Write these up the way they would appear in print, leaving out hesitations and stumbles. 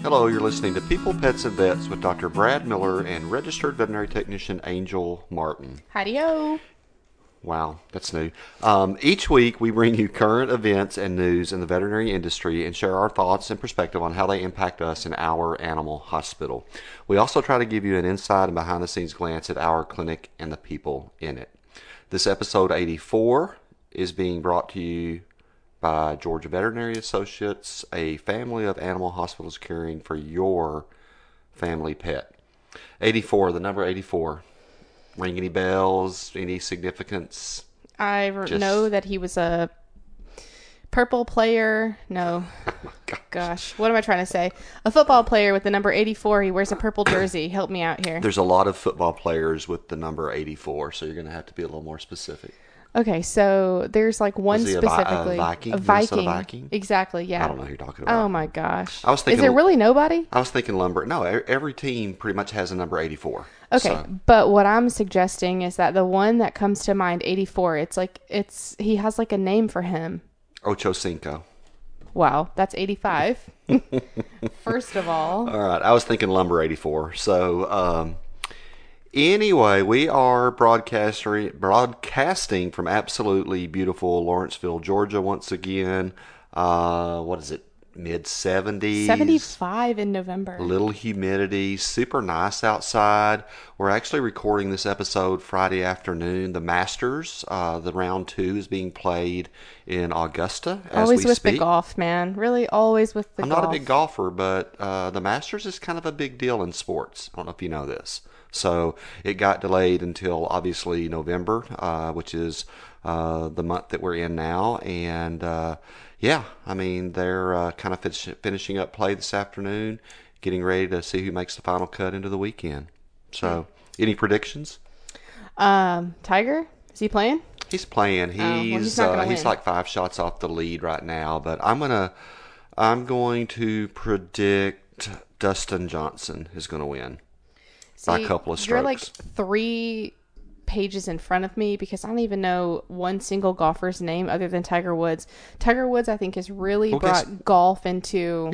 Hello, you're listening to People, Pets, and Vets with Dr. Brad Miller and registered veterinary technician Angel Martin. Howdy-o. Wow, that's new. Each week we bring you current events and news in the veterinary industry and share our thoughts and perspective on how they impact us in our animal hospital. We also try to give you an inside and behind-the-scenes glance at our clinic and the people in it. This episode 84 is being brought to you by Georgia Veterinary Associates, a family of animal hospitals caring for your family pet. 84, the number 84. Ring any bells? Any significance? I know that he was a purple player. No. Oh my Gosh. What am I trying to say? A football player with the number 84. He wears a purple jersey. Help me out here. There's a lot of football players with the number 84, so you're going to have to be a little more specific. Okay, so there's like one Was he specifically. a Viking? A Viking. Minnesota Viking? Exactly, yeah. I don't know who you're talking about. Oh my gosh. I was thinking, is there really nobody? I was thinking lumber. No, every team pretty much has a number 84. Okay, So, but what I'm suggesting is that the one that comes to mind, 84, he has like a name for him. Ocho Cinco. Wow, that's 85. First of all. All right, I was thinking lumber 84. So, anyway, we are broadcasting from absolutely beautiful Lawrenceville, Georgia once again. What is it? Mid-70s. 75 in November. Little humidity, super nice outside. We're actually recording this episode Friday afternoon. The Masters, the round 2 is being played in Augusta as always we with speak. the golf, man. Really, always with the I'm golf. not a big golfer, but the Masters is kind of a big deal in sports. I don't know if you know this. So it got delayed until obviously November, which is the month that we're in now. And yeah, I mean, they're kind of finishing up play this afternoon, getting ready to see who makes the final cut into the weekend. So, any predictions? Tiger, is he playing? He's playing. He's not gonna He's win. like 5 shots off the lead right now, but I'm going to predict Dustin Johnson is going to win by a couple of strokes. You're like 3 pages in front of me because I don't even know one single golfer's name other than Tiger Woods. Tiger Woods, I think, has really brought golf into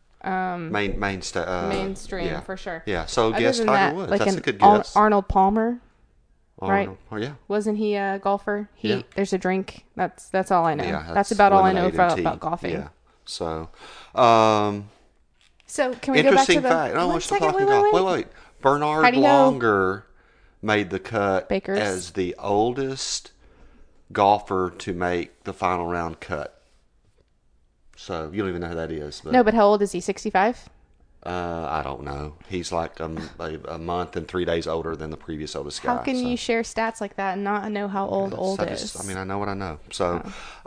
mainstream for sure. Yeah, so Other guess than Tiger that, Woods. like That's a good guess. Arnold Palmer, right? Oh yeah. Wasn't he a golfer? Yeah. There's a drink. That's all I know. Yeah, that's about all I know lemonade and tea. about golfing. Yeah. So, So can we go back to interesting the fact. No, we're one still second, talking wait. golf. Wait. Bernard Howdy-ho. Longer made the cut Bakers. as the oldest golfer to make the final round cut. So you don't even know who that is. But, No, but how old is he? 65? I don't know. He's like a month and 3 days older than the previous oldest guy. How can you share stats like that and not know how old is? I mean, I know what I know. So,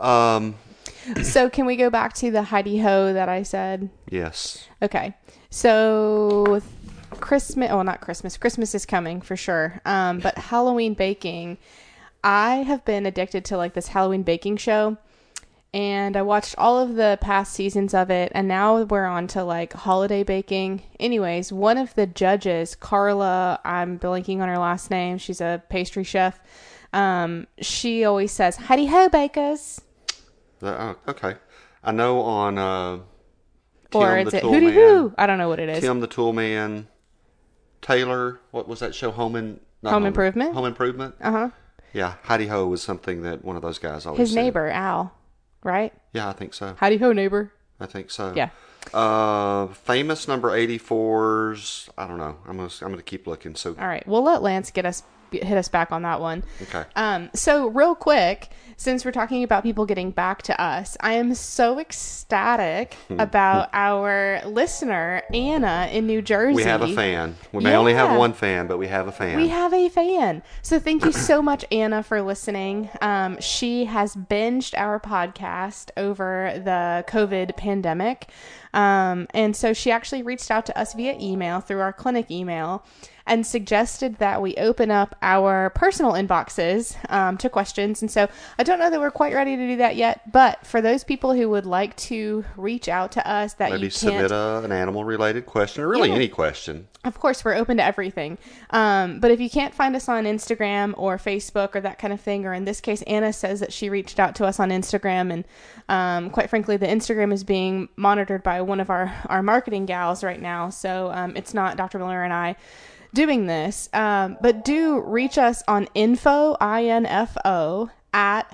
So can we go back to the Heidi-ho that I said? yes. Okay. So Christmas is coming for sure. But Halloween baking, I have been addicted to like this Halloween baking show, and I watched all of the past seasons of it, and now we're on to like holiday baking. Anyways, one of the judges, Carla, I'm blanking on her last name. She's a pastry chef. She always says, "Heidi-ho, bakers." Okay. I know on Or Tim is the it Tool hooty Man, hoo? I don't know what it is. Tim the Tool Man, Taylor, what was that show? Home Improvement? Home Improvement? Uh-huh. Yeah, Heidi-ho was something that one of those guys always His said. neighbor, Al, right? Yeah, I think so. Howdy-ho, neighbor. I think so. Yeah. Famous number 84s. I don't know. I'm gonna keep looking. So All right. We'll let Lance hit us back on that one. okay. So real quick, since we're talking about people getting back to us, I am so ecstatic about our listener, Anna in New Jersey. We have a fan. We may only have one fan, but we have a fan. We have a fan. So thank you so much, Anna, for listening. She has binged our podcast over the COVID pandemic. And so she actually reached out to us via email through our clinic email and suggested that we open up our personal inboxes to questions. And so I don't know that we're quite ready to do that yet, but for those people who would like to reach out to us that Maybe you can't submit an animal-related question, or really any question. Of course, we're open to everything. But if you can't find us on Instagram or Facebook or that kind of thing, or in this case, Anna says that she reached out to us on Instagram, and quite frankly, the Instagram is being monitored by by one of our marketing gals right now. So it's not Dr. Miller and I doing this. But do reach us on info, INFO, at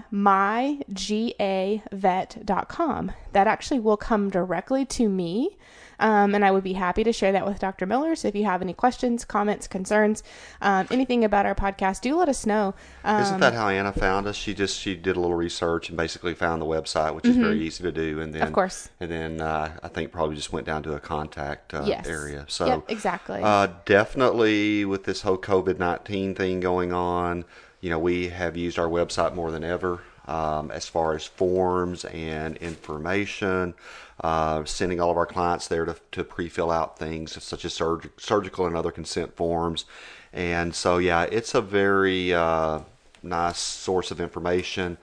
mygavet.com. That actually will come directly to me. And I would be happy to share that with Dr. Miller. So if you have any questions, comments, concerns, anything about our podcast, do let us know. Isn't that how Anna found us? She did a little research and basically found the website, which is very easy to do. And then, of course. And then I think probably just went down to a contact area. So yep, exactly. Definitely with this whole COVID-19 thing going on, we have used our website more than ever. As far as forms and information, sending all of our clients there to pre-fill out things such as surgical and other consent forms. And so, it's a very nice source of information.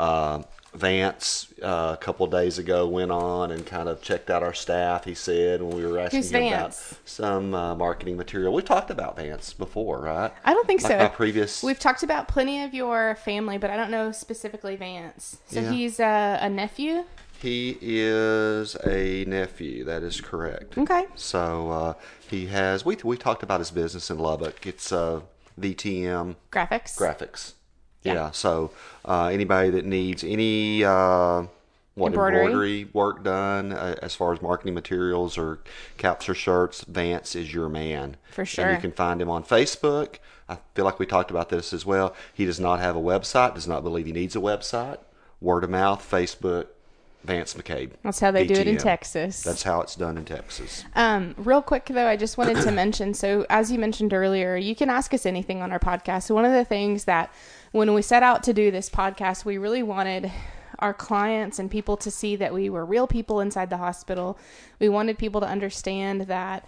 Vance, a couple of days ago, went on and kind of checked out our staff, he said, when we were asking him about some marketing material. We've talked about Vance before, right? I don't think so. My previous... We've talked about plenty of your family, but I don't know specifically Vance. So he's a nephew? He is a nephew. That is correct. Okay. So he has... We talked about his business in Lubbock. It's VTM... Graphics. Yeah. So anybody that needs any embroidery work done as far as marketing materials or caps or shirts, Vance is your man. For sure. And you can find him on Facebook. I feel like we talked about this as well. He does not have a website, does not believe he needs a website. Word of mouth, Facebook, Vance McCabe. That's how they VTM. do it in Texas. That's how it's done in Texas. Real quick, though, I just wanted to mention, so as you mentioned earlier, you can ask us anything on our podcast. So one of the things that when we set out to do this podcast, we really wanted our clients and people to see that we were real people inside the hospital. We wanted people to understand that,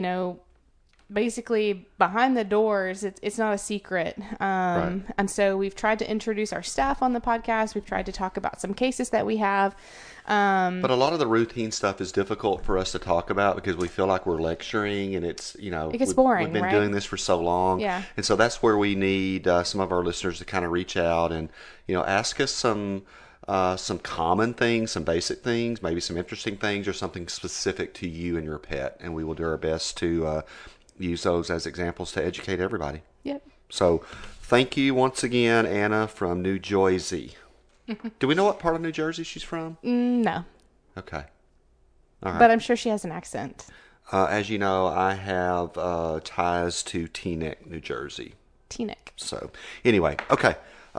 basically behind the doors, it's not a secret. Right. And so we've tried to introduce our staff on the podcast. We've tried to talk about some cases that we have. But a lot of the routine stuff is difficult for us to talk about because we feel like we're lecturing and it gets boring. We've been doing this for so long. Yeah. And so that's where we need some of our listeners to kind of reach out and, ask us some common things, some basic things, maybe some interesting things or something specific to you and your pet. And we will do our best to use those as examples to educate everybody. Yep. So thank you once again, Anna from New Jersey. Do we know what part of New Jersey she's from? No. Okay. All right. But I'm sure she has an accent. As you know, I have ties to Teaneck, New Jersey. Teaneck. So anyway, okay.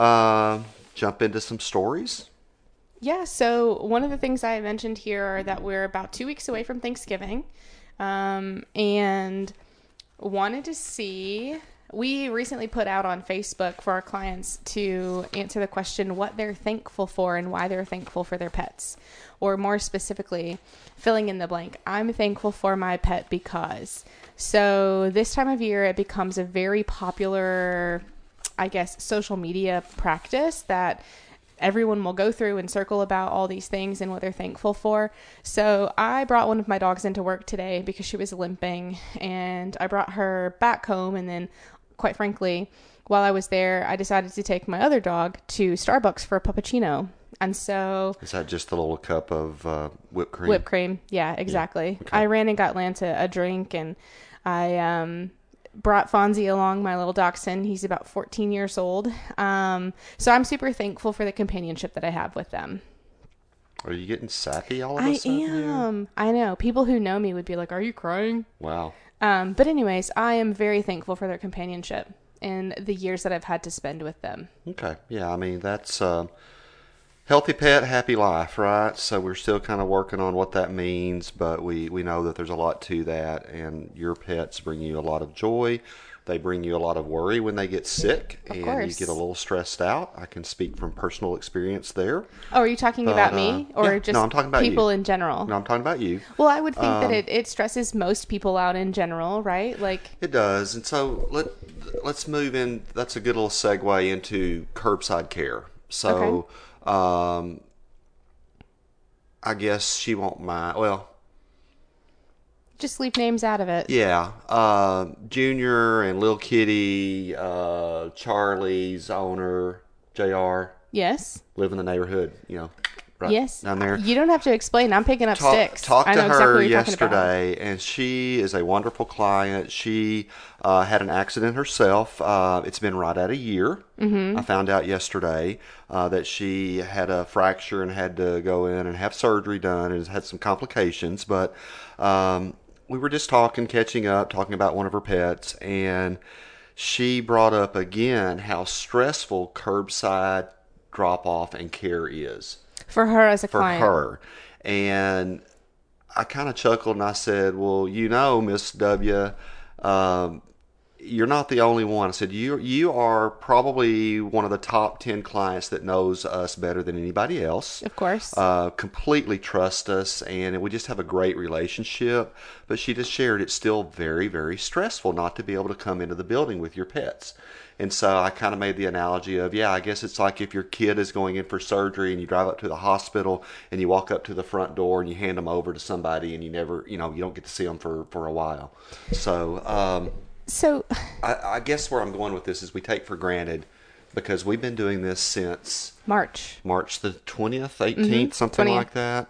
Jump into some stories. Yeah, so one of the things I mentioned here are that we're about 2 weeks away from Thanksgiving. And wanted to see... We recently put out on Facebook for our clients to answer the question what they're thankful for and why they're thankful for their pets. Or more specifically, filling in the blank. I'm thankful for my pet because. So this time of year, it becomes a very popular, social media practice that everyone will go through and circle about all these things and what they're thankful for. So I brought one of my dogs into work today because she was limping, and I brought her back home, and then quite frankly, while I was there, I decided to take my other dog to Starbucks for a puppuccino. And so... Is that just a little cup of whipped cream? Whipped cream. Yeah, exactly. Yeah. Okay. I ran and got Lance a drink, and I brought Fonzie along, my little dachshund. He's about 14 years old. So I'm super thankful for the companionship that I have with them. Are you getting sappy all of a sudden? I am. I know. People who know me would be like, are you crying? Wow. But anyways, I am very thankful for their companionship and the years that I've had to spend with them. Okay. Yeah, I mean, that's healthy pet, happy life, right? So we're still kind of working on what that means, but we know that there's a lot to that, and your pets bring you a lot of joy. They bring you a lot of worry when they get sick, and you get a little stressed out. I can speak from personal experience there. Oh, are you talking about me? Or just no, I'm talking about people you. In general? No, I'm talking about you. Well, I would think that it stresses most people out in general, right? Like it does. And so let's move in. That's a good little segue into curbside care. So I guess she won't mind. Well, just leave names out of it. Yeah. Junior and Lil Kitty, Charlie's owner, JR. Yes. Live in the neighborhood, right Yes. down there. You don't have to explain. I'm picking up sticks. Talked I to know her exactly what you're talking about. yesterday, and she is a wonderful client. She had an accident herself. It's been right at a year. I found out yesterday that she had a fracture and had to go in and have surgery done and has had some complications. But we were just talking, catching up, talking about one of her pets, and she brought up again how stressful curbside drop off and care is For her as a for client. her. And I kind of chuckled and I said, "Well, Miss W, um, you're not the only one." I said, "You are probably one of the top 10 clients that knows us better than anybody else. Of course. Completely trust us, and we just have a great relationship." But she just shared it's still very, very stressful not to be able to come into the building with your pets. And so I kind of made the analogy of, yeah, I guess it's like if your kid is going in for surgery and you drive up to the hospital and you walk up to the front door and you hand them over to somebody and you never, you don't get to see them for a while. So So, I guess where I'm going with this is we take for granted, because we've been doing this since March. the 20th, 18th, something 20th. like that.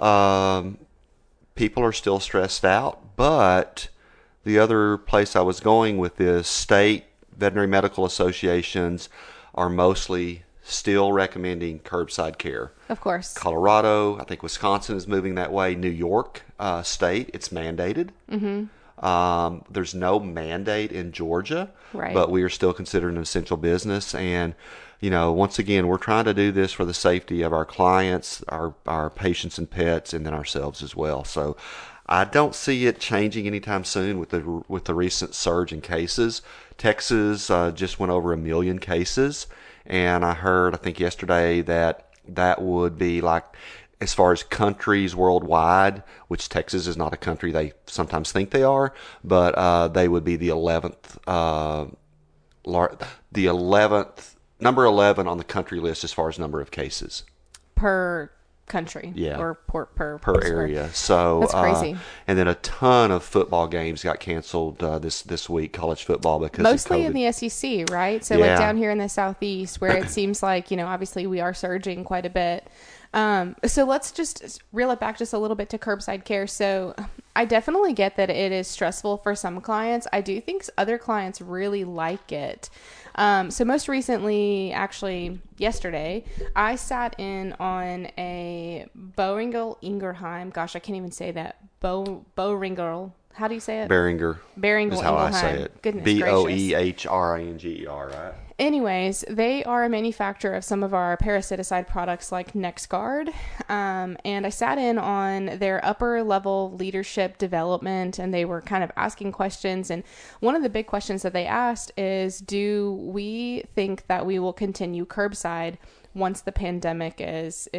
People are still stressed out, but the other place I was going with this, state veterinary medical associations are mostly still recommending curbside care. Of course. Colorado, I think Wisconsin is moving that way. New York state, it's mandated. There's no mandate in Georgia, Right. but we are still considered an essential business. And, once again, we're trying to do this for the safety of our clients, our patients and pets, and then ourselves as well. So I don't see it changing anytime soon with the recent surge in cases. Texas just went over 1 million cases, and I think yesterday that would be like, as far as countries worldwide, which Texas is not a country they sometimes think they are, but they would be the 11th, number 11 on the country list as far as number of cases Per country. Yeah. Or per area. So That's crazy. And then a ton of football games got canceled this week, college football, because Mostly of in COVID. the SEC, right? So Yeah. like down here in the Southeast, where it seems like, obviously we are surging quite a bit. So let's just reel it back just a little bit to curbside care. So I definitely get that it is stressful for some clients. I do think other clients really like it. So most recently, actually yesterday, I sat in on a Boehringer Ingelheim. Gosh, I can't even say that. Boehringer. How do you say it? Beringer Boehringer is how I say Ingelheim. it. Goodness gracious. Boehringer, right? Anyways, they are a manufacturer of some of our parasiticide products like NexGard. And I sat in on their upper level leadership development, and they were kind of asking questions. And one of the big questions that they asked is, do we think that we will continue curbside once the pandemic is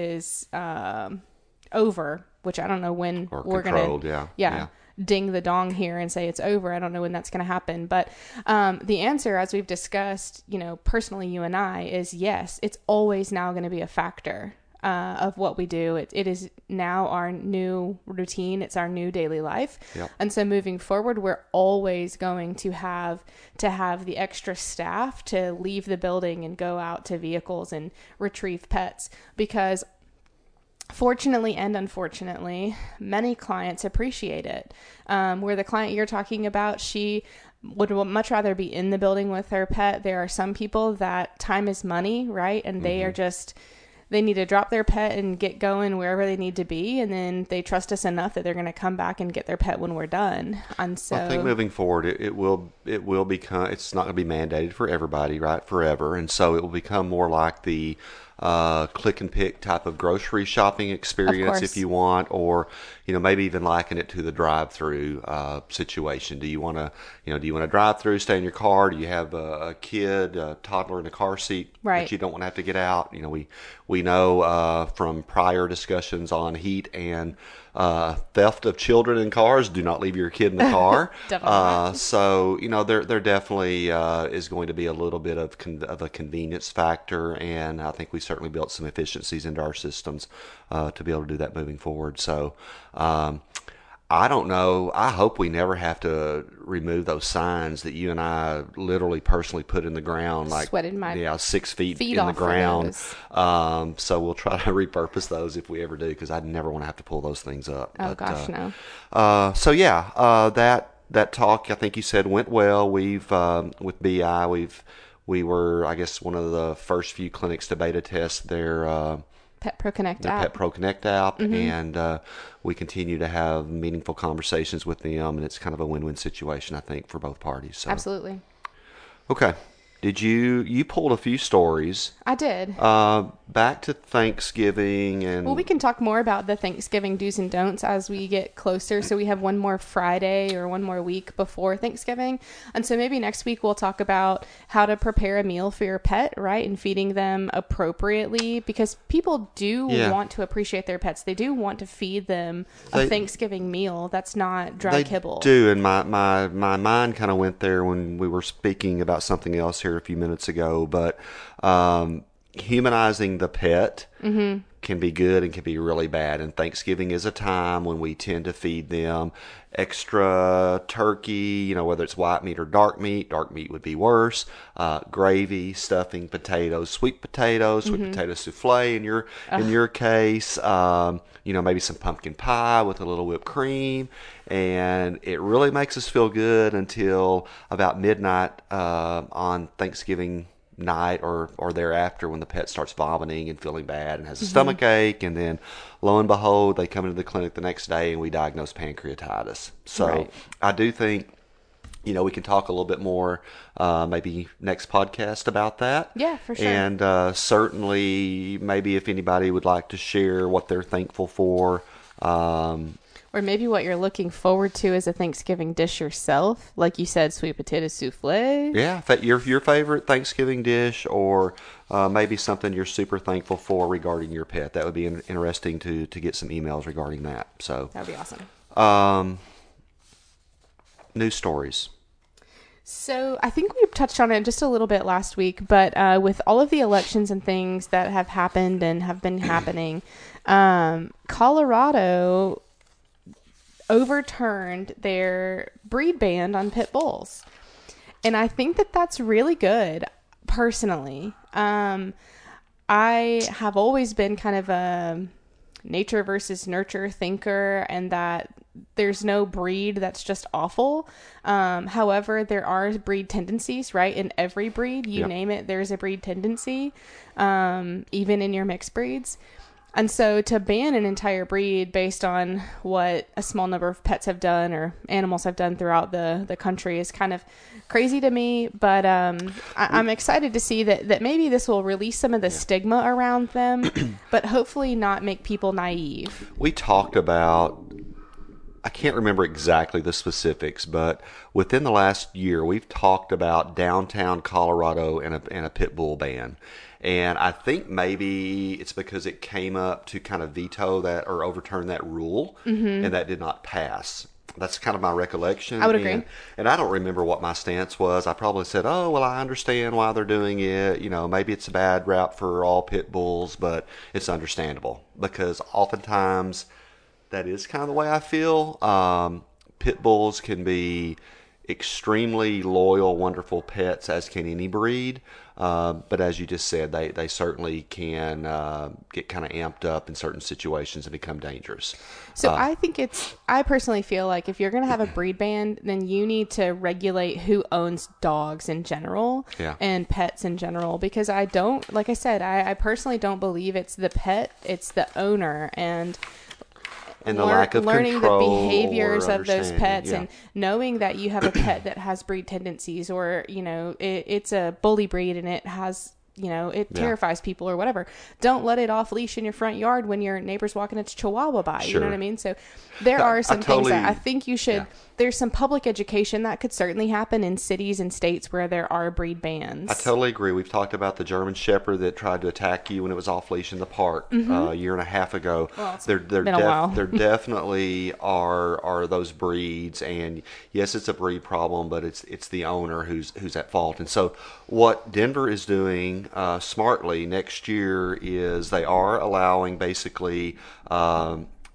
over? Which I don't know when Or we're controlled, going to yeah. ding the dong here and say it's over. I don't know when that's going to happen. But the answer, as we've discussed, personally, you and I, is yes, it's always now going to be a factor of what we do. It is now our new routine. It's our new daily life. Yep. And so moving forward, we're always going to have the extra staff to leave the building and go out to vehicles and retrieve pets, because fortunately and unfortunately, many clients appreciate it. Where the client you're talking about, she would much rather be in the building with her pet. There are some people that time is money, right? And they are they need to drop their pet and get going wherever they need to be. And then they trust us enough that they're going to come back and get their pet when we're done. And so I think moving forward, it will become, it's not going to be mandated for everybody, right, forever. And so it will become more like the click and pick type of grocery shopping experience, if you want, or maybe even liken it to the drive-through situation. Do you want to drive through, stay in your car? Do you have a kid, a toddler in a car seat that you don't want to have to get out? We know from prior discussions on heat and theft of children in cars, do not leave your kid in the car. So there definitely is going to be a little bit of a convenience factor, and I think we certainly built some efficiencies into our systems to be able to do that moving forward. So I don't know. I hope we never have to remove those signs that you and I literally personally put in the ground, like Sweated my 6 feet feet in the off for ground. those. So we'll try to repurpose those if we ever do, because I'd never want to have to pull those things up. Oh, gosh, no. So yeah, that talk I think you said went well. We've with BI we were, I guess, one of the first few clinics to beta test their Pet Pro Connect the app. Pet Pro Connect app, and we continue to have meaningful conversations with them, and it's kind of a win-win situation, I think, for both parties. So. Absolutely. Okay. Did you pulled a few stories? I did. Back to Thanksgiving and Well, we can talk more about the Thanksgiving do's and don'ts as we get closer. So we have one more Friday or one more week before Thanksgiving. And so maybe next week we'll talk about how to prepare a meal for your pet, right? And feeding them appropriately, because people do want to appreciate their pets. They do want to feed them a Thanksgiving meal that's not dry kibble. They do, and my mind kind of went there when we were speaking about something else here a few minutes ago, but humanizing the pet can be good and can be really bad. And Thanksgiving is a time when we tend to feed them extra turkey, whether it's white meat or dark meat. Dark meat would be worse. Gravy, stuffing, potatoes, sweet potato souffle in your case. Maybe some pumpkin pie with a little whipped cream. And it really makes us feel good until about midnight on Thanksgiving night or thereafter, when the pet starts vomiting and feeling bad and has a stomach ache, and then lo and behold they come into the clinic the next day and we diagnose pancreatitis. So I do think we can talk a little bit more maybe next podcast about that. Yeah, for sure. And certainly maybe if anybody would like to share what they're thankful for, or maybe what you're looking forward to as a Thanksgiving dish yourself. Like you said, sweet potato souffle. Yeah, your favorite Thanksgiving dish, or maybe something you're super thankful for regarding your pet. That would be interesting to get some emails regarding that. So that would be awesome. News stories. So I think we touched on it just a little bit last week, but with all of the elections and things that have happened and have been happening, Colorado overturned their breed ban on pit bulls. And I think that that's really good, personally. I have always been kind of a nature versus nurture thinker, and that there's no breed that's just awful. However, there are breed tendencies, right? In every breed, you name it, there's a breed tendency, even in your mixed breeds. And so to ban an entire breed based on what a small number of pets have done or animals have done throughout the country is kind of crazy to me. But I'm excited to see that maybe this will release some of the stigma around them, but hopefully not make people naive. We talked about, I can't remember exactly the specifics, but within the last year, we've talked about downtown Colorado and a pit bull ban. And I think maybe it's because it came up to kind of veto that or overturn that rule, and that did not pass. That's kind of my recollection. I would agree. And I don't remember what my stance was. I probably said, oh, well, I understand why they're doing it. Maybe it's a bad rap for all pit bulls, but it's understandable because oftentimes that is kind of the way I feel. Pit bulls can be extremely loyal, wonderful pets, as can any breed. But as you just said, they certainly can get kind of amped up in certain situations and become dangerous. So I personally feel like if you're going to have a breed ban, then you need to regulate who owns dogs in general and pets in general, because I personally don't believe it's the pet, it's the owner. And the lack of learning control, the behaviors of those pets, yeah. and knowing that you have a pet that has breed tendencies, or it's a bully breed and it has it terrifies people or whatever. Don't let it off leash in your front yard when your neighbor's walking its chihuahua by. Sure. You know what I mean? So there are some things that I think you should. Yeah. There's some public education that could certainly happen in cities and states where there are breed bans. I totally agree. We've talked about the German Shepherd that tried to attack you when it was off leash in the park a year and a half ago. Well, it's there been a while. There definitely are those breeds, and yes, it's a breed problem, but it's the owner who's at fault. And so what Denver is doing smartly next year is they are allowing basically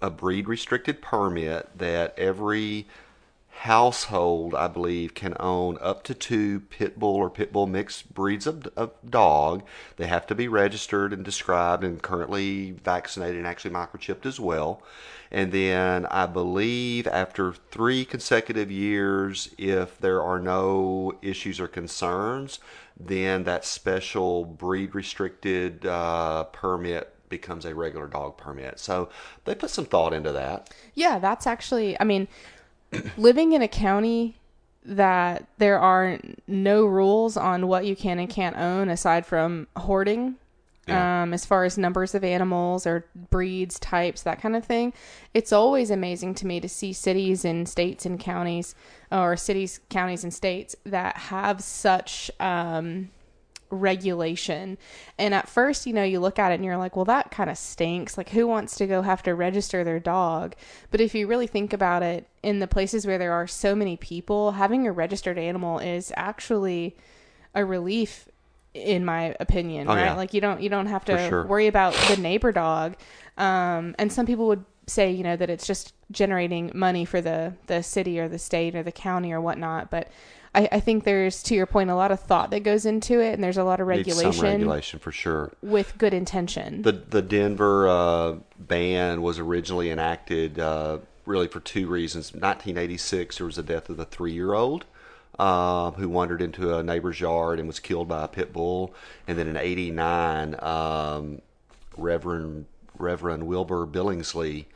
a breed restricted permit that every household, I believe, can own up to 2 pit bull or pit bull mixed breeds of dog. They have to be registered and described and currently vaccinated and actually microchipped as well. And then I believe after 3 consecutive years, if there are no issues or concerns, then that special breed restricted permit becomes a regular dog permit. So they put some thought into that. Yeah, that's actually, I mean, living in a county that there are no rules on what you can and can't own aside from hoarding, as far as numbers of animals or breeds, types, that kind of thing. It's always amazing to me to see cities and states and counties, or cities, counties, and states that have such regulation. And at first, you look at it and you're like, well, that kind of stinks. Like, who wants to go have to register their dog? But if you really think about it, in the places where there are so many people, having a registered animal is actually a relief, in my opinion, right? Yeah. Like, you don't have to worry about the neighbor dog. And some people would say, that it's just generating money for the city or the state or the county or whatnot. But I think there's, to your point, a lot of thought that goes into it, and there's a lot of regulation. Needs some regulation for sure. With good intention. The Denver ban was originally enacted really for 2 reasons. 1986, there was the death of a 3-year-old who wandered into a neighbor's yard and was killed by a pit bull. And then in 89, Reverend Wilbur Billingsley,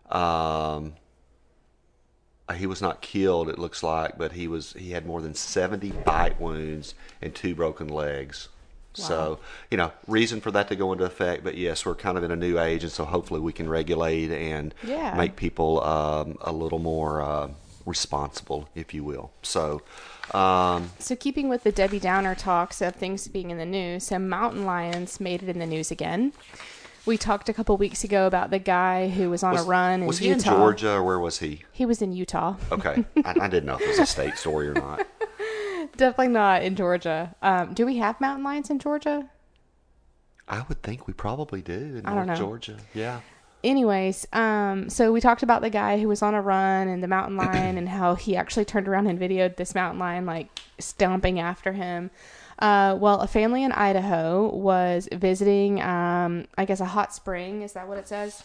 he was not killed, it looks like, but he had more than 70 bite wounds and 2 broken legs. Wow. So, reason for that to go into effect. But yes, we're kind of in a new age, and so hopefully we can regulate and make people a little more responsible, if you will. So keeping with the Debbie Downer talks of things being in the news, some mountain lions made it in the news again. We talked a couple weeks ago about the guy who was on a run in Utah. Was he in Georgia, or where was he? He was in Utah. Okay. I didn't know if it was a state story or not. Definitely not in Georgia. Do we have mountain lions in Georgia? I would think we probably do in North Georgia. Yeah. Anyways, so we talked about the guy who was on a run and the mountain lion and how he actually turned around and videoed this mountain lion, like, stomping after him. Well, a family in Idaho was visiting, I guess, a hot spring. Is that what it says?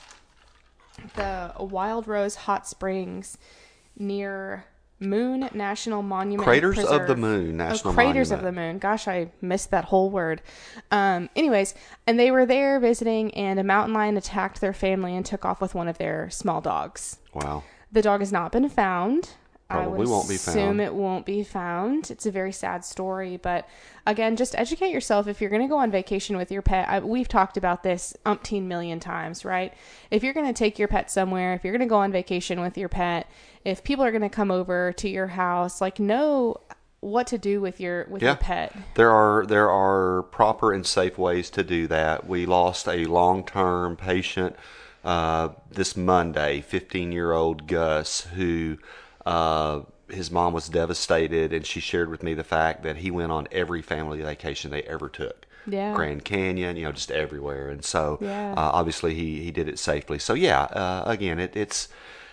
The Wild Rose Hot Springs near Moon National Monument Craters Preserve. of the Moon National Craters Monument. of the Moon. Gosh, I missed that whole word. Anyways, and they were there visiting, and a mountain lion attacked their family and took off with one of their small dogs. Wow. The dog has not been found. Probably won't be found. I would assume it won't be found. It's a very sad story. But again, just educate yourself. If you're going to go on vacation with your pet, we've talked about this umpteen million times, right? If you're going to take your pet somewhere, if you're going to go on vacation with your pet, if people are going to come over to your house, like, know what to do with your pet. There are proper and safe ways to do that. We lost a long-term patient this Monday, 15-year-old Gus, who his mom was devastated, and she shared with me the fact that he went on every family vacation they ever took. Yeah. Grand Canyon, just everywhere. And so obviously he did it safely. So again, it's...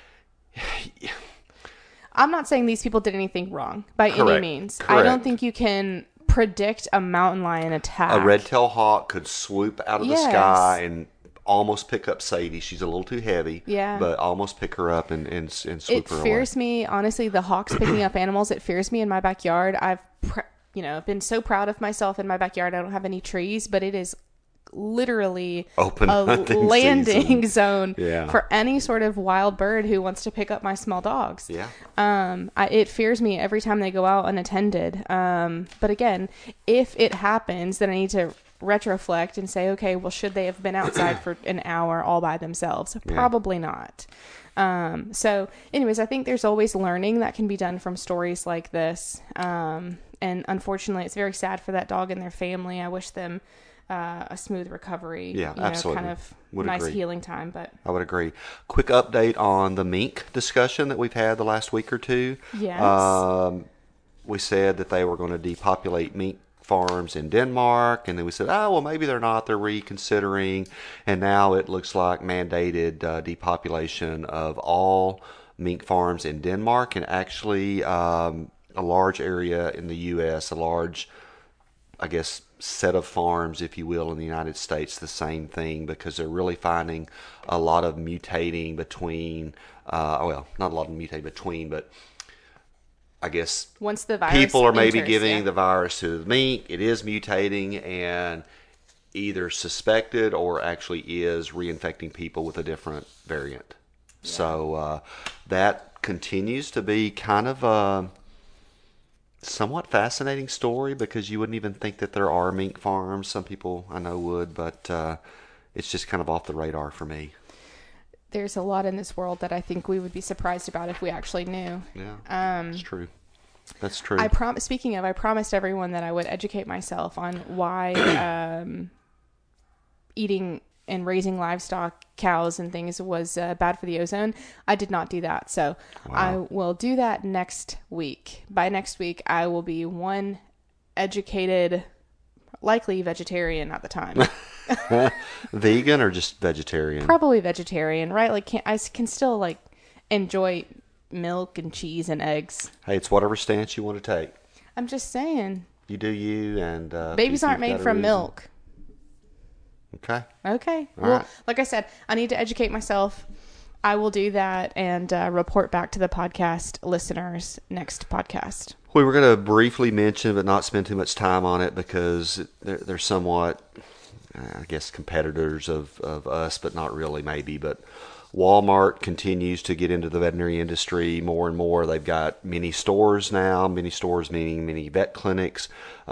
I'm not saying these people did anything wrong by any means. Correct. I don't think you can predict a mountain lion attack. A red-tailed hawk could swoop out of the sky and almost pick up Sadie. She's a little too heavy, but almost pick her up and swoop her away. It fears me, honestly, the hawks picking up animals. It fears me in my backyard. I've been so proud of myself in my backyard. I don't have any trees, but it is literally open a landing zone Yeah. for any sort of wild bird who wants to pick up my small dogs. Yeah. It fears me every time they go out unattended. But again, if it happens, then I need to retroflect and say, okay, well, should they have been outside for an hour all by themselves? Probably not. So anyways, I think there's always learning that can be done from stories like this. And unfortunately, it's very sad for that dog and their family. I wish them a smooth recovery. Yeah, absolutely. Kind of Would nice agree. healing time. But I would agree. Quick update on the mink discussion that we've had the last week or two. Yes. We said that they were going to depopulate mink farms in Denmark, and then we said, oh, well, maybe they're not. They're reconsidering, and now it looks like mandated depopulation of all mink farms in Denmark, and actually a large area in the U.S., a large, I guess, set of farms, if you will, in the United States, the same thing, because they're really finding a lot of mutating between, well, not a lot of mutating between, but I guess once the virus people are maybe enters, giving the virus to the mink, it is mutating and either suspected or actually is reinfecting people with a different variant. Yeah. So that continues to be kind of a somewhat fascinating story, because you wouldn't even think that there are mink farms. Some people I know would, but it's just kind of off the radar for me. There's a lot in this world that I think we would be surprised about if we actually knew. Yeah, that's true. That's true. Speaking of, I promised everyone that I would educate myself on why eating and raising livestock, cows and things, was bad for the ozone. I did not do that. So wow. I will do that next week. By next week, I will be one educated, likely vegetarian at the time. Vegan or just vegetarian? Probably vegetarian, right? Like, I can still like enjoy milk and cheese and eggs. Hey, it's whatever stance you want to take. I'm just saying. You do you, and babies aren't made from milk. Okay. All well, right. Like I said, I need to educate myself. I will do that and report back to the podcast listeners next podcast. We were going to briefly mention, but not spend too much time on it, because they're somewhat, I guess, competitors of us, but not really, maybe. But Walmart continues to get into the veterinary industry more and more. They've got many stores now, many stores meaning many vet clinics.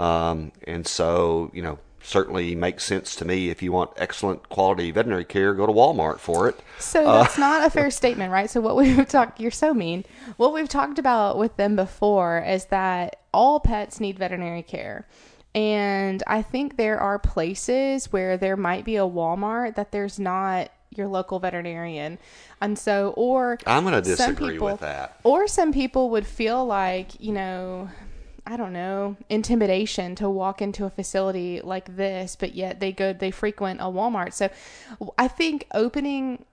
And so, you know, certainly makes sense to me. If you want excellent quality veterinary care, go to Walmart for it. So that's not a fair statement, right? So what we've talked, you're so mean. What we've talked about with them before is that all pets need veterinary care. And I think there are places where there might be a Walmart that there's not your local veterinarian. And so, or I'm going to disagree with that. Or some people would feel like, you know, I don't know, intimidation to walk into a facility like this, but yet they frequent a Walmart. So I think opening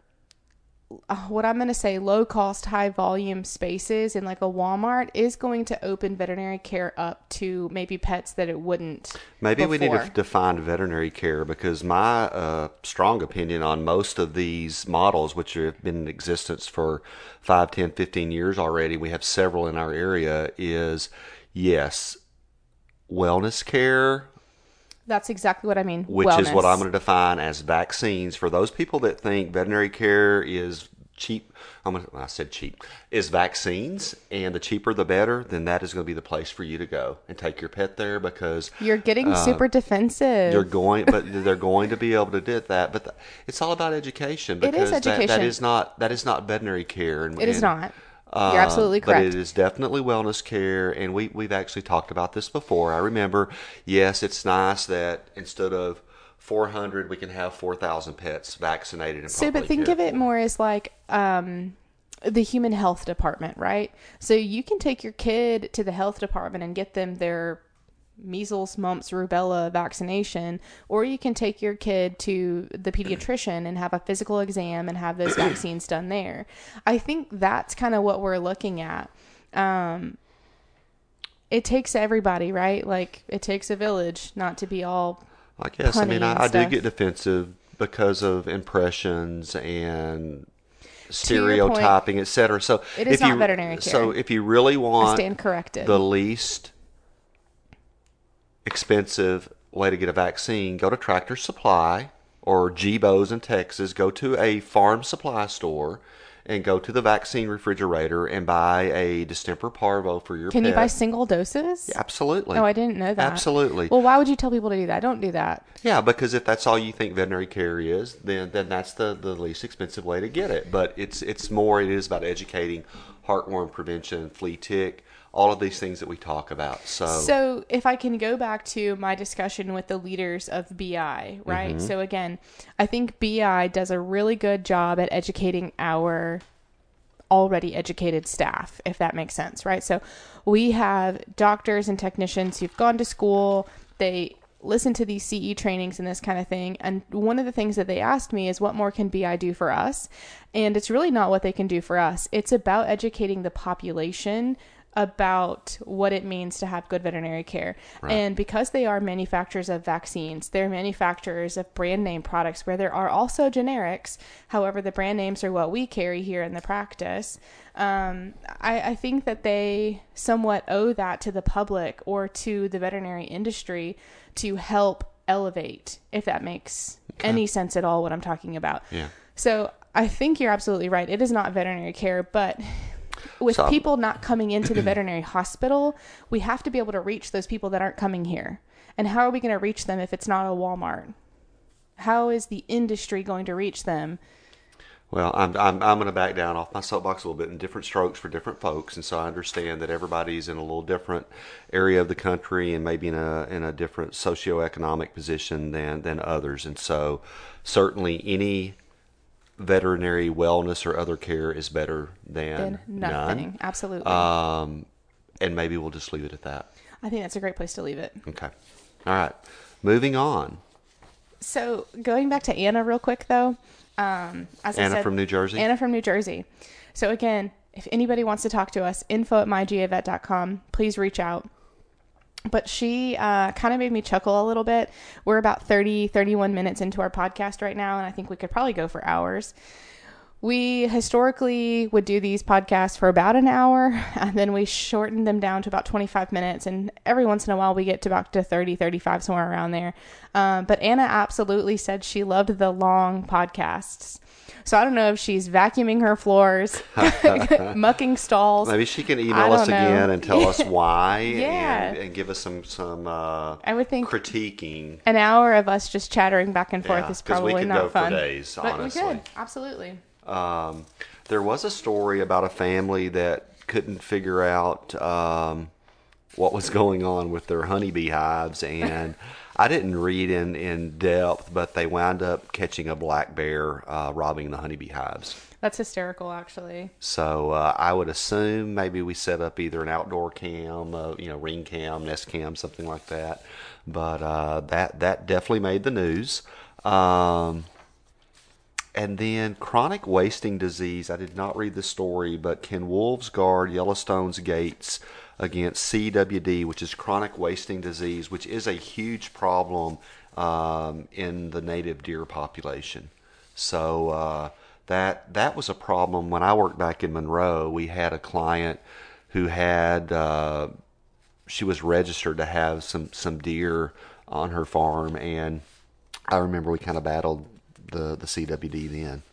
what I'm going to say low cost, high volume spaces in like a Walmart is going to open veterinary care up to maybe pets that it wouldn't. Maybe before. We need to define veterinary care, because my strong opinion on most of these models, which have been in existence for 5, 10, 15 years already, we have several in our area, is yes, wellness care. That's exactly what I mean. Which wellness. Is what I'm going to define as vaccines. For those people that think veterinary care is cheap, I said cheap, is vaccines, and the cheaper the better, then that is going to be the place for you to go and take your pet there, because you're getting super defensive. They're going to be able to do that. But it's all about education, because it is education. That is not veterinary care. It is not. You're absolutely correct. But it is definitely wellness care, and we've actually talked about this before. I remember, yes, it's nice that instead of 400, we can have 4,000 pets vaccinated and properly but think of it more as like the human health department, right? So you can take your kid to the health department and get them their measles, mumps, rubella vaccination, or you can take your kid to the pediatrician and have a physical exam and have those vaccines done there. I think that's kind of what we're looking at. It takes everybody, right? Like, it takes a village, not to be all I guess. I mean, I do get defensive because of impressions and stereotyping, etc. So it is not veterinary care. So if you really want I stand corrected. The least expensive way to get a vaccine, go to Tractor Supply or Gebo's in Texas. Go to a farm supply store and go to the vaccine refrigerator and buy a distemper parvo for your pet. Can you buy single doses? Yeah, absolutely. Oh, I didn't know that. Absolutely. Well, why would you tell people to do that? Don't do that. Yeah, because if that's all you think veterinary care is, then that's the least expensive way to get it. But it is about educating, heartworm prevention, flea tick, all of these things that we talk about. So if I can go back to my discussion with the leaders of BI, right? Mm-hmm. So again, I think BI does a really good job at educating our already educated staff, if that makes sense, right? So we have doctors and technicians who've gone to school. they listen to these CE trainings and this kind of thing. And one of the things that they asked me is, what more can BI do for us? And it's really not what they can do for us. It's about educating the population about what it means to have good veterinary care. Right. And because they are manufacturers of vaccines, they're manufacturers of brand name products where there are also generics. However, the brand names are what we carry here in the practice. I think that they somewhat owe that to the public or to the veterinary industry to help elevate, if that makes any sense at all, what I'm talking about. Yeah. So I think you're absolutely right. It is not veterinary care, but with people not coming into the veterinary hospital, we have to be able to reach those people that aren't coming here. And how are we going to reach them if it's not a Walmart? How is the industry going to reach them? Well, I'm going to back down off my soapbox a little bit, in different strokes for different folks, and so I understand that everybody's in a little different area of the country and maybe in a different socioeconomic position than others, and so certainly any veterinary wellness or other care is better than nothing. None. Absolutely. And maybe we'll just leave it at that. I think that's a great place to leave it. Okay. All right. Moving on. So going back to Anna real quick, though. As I said, from New Jersey? Anna from New Jersey. So again, if anybody wants to talk to us, info@mygavet.com. Please reach out. But she kind of made me chuckle a little bit. We're about 31 minutes into our podcast right now, and I think we could probably go for hours. We historically would do these podcasts for about an hour, and then we shorten them down to about 25 minutes, and every once in a while we get to about 30, 35, somewhere around there. But Anna absolutely said she loved the long podcasts. So I don't know if she's vacuuming her floors, mucking stalls. Maybe she can email us again and tell us why, yeah. and give us some I would think critiquing. An hour of us just chattering back and forth is probably we could not go fun. For days, but honestly. We could, absolutely. There was a story about a family that couldn't figure out what was going on with their honeybee hives, and I didn't read in depth, but they wound up catching a black bear robbing the honeybee hives. That's hysterical, actually. So I would assume maybe we set up either an outdoor cam, ring cam, nest cam, something like that. But that definitely made the news. And then chronic wasting disease. I did not read the story, but can wolves guard Yellowstone's gates against CWD, which is chronic wasting disease, which is a huge problem in the native deer population. So that was a problem. When I worked back in Monroe, we had a client who had she was registered to have some deer on her farm, and I remember we kind of battled the CWD then.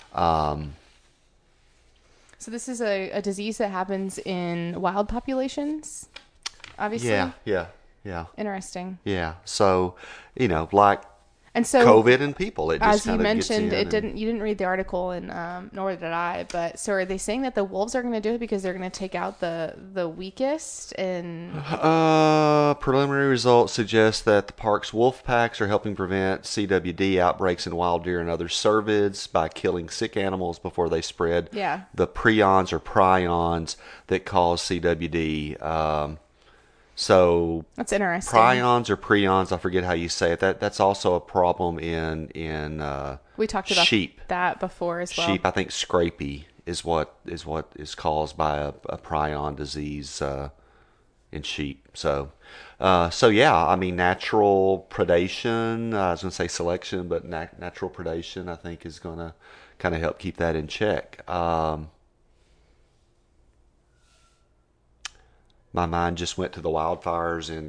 So this is a disease that happens in wild populations, obviously? Yeah. Interesting. Yeah. So, like and so COVID and people, it just as you mentioned, you didn't read the article, and nor did I. But so are they saying that the wolves are going to do it because they're going to take out the weakest? And preliminary results suggest that the park's wolf packs are helping prevent CWD outbreaks in wild deer and other cervids by killing sick animals before they spread the prions or prions that cause CWD. So that's interesting. Prions or prions, I forget how you say it. That's also a problem in we talked about sheep. That before as well. Sheep, I think scrapie is what is caused by a prion disease in sheep. So yeah, I mean natural predation. I was going to say selection, but natural predation I think is going to kind of help keep that in check. My mind just went to the wildfires in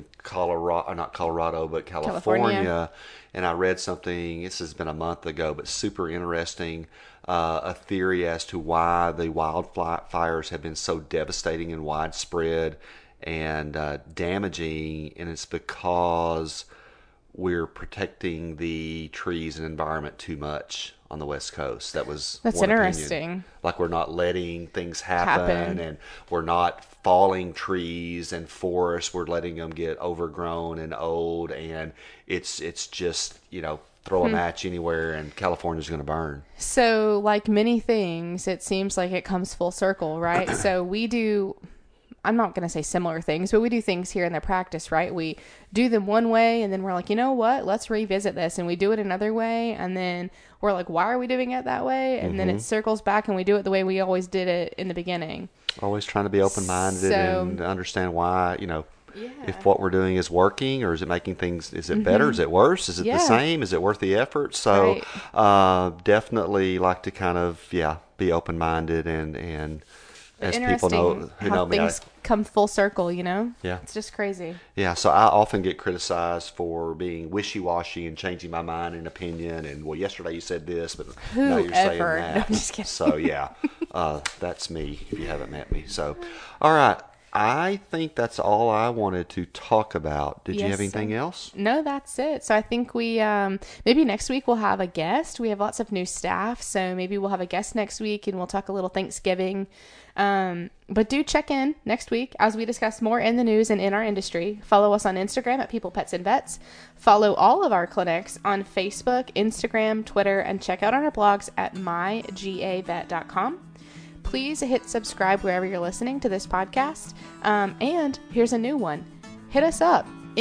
California. And I read something, this has been a month ago, but super interesting, a theory as to why the wildfires have been so devastating and widespread and damaging, and it's because we're protecting the trees and environment too much on the West Coast. That's interesting. Opinion. Like we're not letting things happen, and we're not falling trees and forests. We're letting them get overgrown and old, and it's just throw a match anywhere and California's going to burn. So like many things, it seems like it comes full circle, right? So we do. I'm not going to say similar things, but we do things here in the practice, right? We do them one way and then we're like, you know what, let's revisit this. And we do it another way. And then we're like, why are we doing it that way? And then it circles back and we do it the way we always did it in the beginning. Always trying to be open-minded and understand why, Yeah. if what we're doing is working, or is it making things, is it better? Is it worse? Is it the same? Is it worth the effort? So definitely like to kind of, be open-minded and as people know who know me. Things come full circle, Yeah. It's just crazy. Yeah, so I often get criticized for being wishy-washy and changing my mind and opinion. And, well, yesterday you said this, but now you're saying that. No, I'm just kidding. So, that's me if you haven't met me. So, all right. I think that's all I wanted to talk about. Did you have anything else? No, that's it. So I think we, maybe next week we'll have a guest. We have lots of new staff, so maybe we'll have a guest next week and we'll talk a little Thanksgiving. But do check in next week as we discuss more in the news and in our industry. Follow us on Instagram at People, Pets, and Vets. Follow all of our clinics on Facebook, Instagram, Twitter, and check out our blogs at mygavet.com. Please hit subscribe wherever you're listening to this podcast. And here's a new one. Hit us up.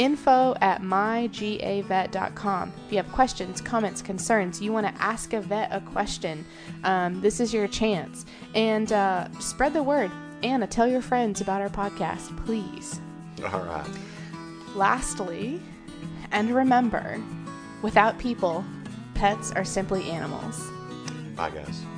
info@mygavet.com. If you have questions, comments, concerns, you want to ask a vet a question, this is your chance. And spread the word. Anna, tell your friends about our podcast, please. All right. Lastly, and remember, without people, pets are simply animals. Bye, guys.